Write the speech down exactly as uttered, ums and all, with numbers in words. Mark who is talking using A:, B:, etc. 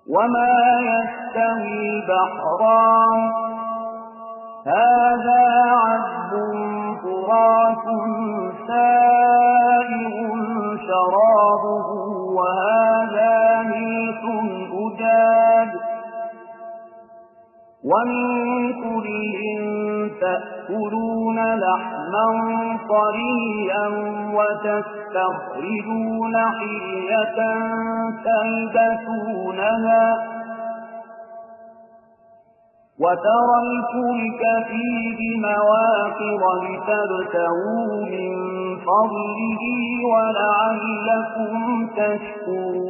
A: وما يستوي البحران هذا عذب فرات سائغ شرابه وهذا ملح أجاج ومن كل تأكلون لحما طريا وتستخرجون حلية تلبسونها وترى الفلك فيه مواخر لتبتغوا من فضله ولعلكم تشكرون